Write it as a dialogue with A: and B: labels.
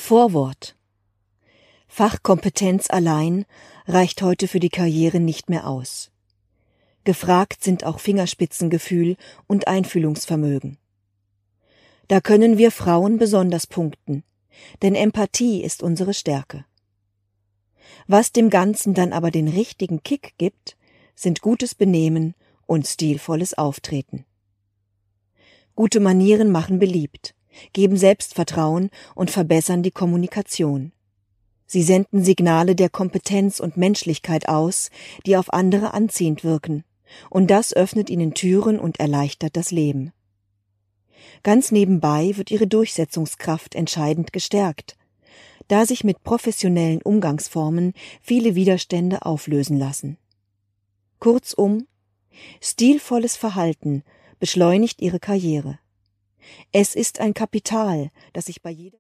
A: Vorwort. Fachkompetenz allein reicht heute für die Karriere nicht mehr aus. Gefragt sind auch Fingerspitzengefühl und Einfühlungsvermögen. Da können wir Frauen besonders punkten, denn Empathie ist unsere Stärke. Was dem Ganzen dann aber den richtigen Kick gibt, sind gutes Benehmen und stilvolles Auftreten. Gute Manieren machen beliebt, geben Selbstvertrauen und verbessern die Kommunikation. Sie senden Signale der Kompetenz und Menschlichkeit aus, die auf andere anziehend wirken, und das öffnet ihnen Türen und erleichtert das Leben. Ganz nebenbei wird ihre Durchsetzungskraft entscheidend gestärkt, da sich mit professionellen Umgangsformen viele Widerstände auflösen lassen. Kurzum, stilvolles Verhalten beschleunigt ihre Karriere. Es ist ein Kapital, das sich bei jeder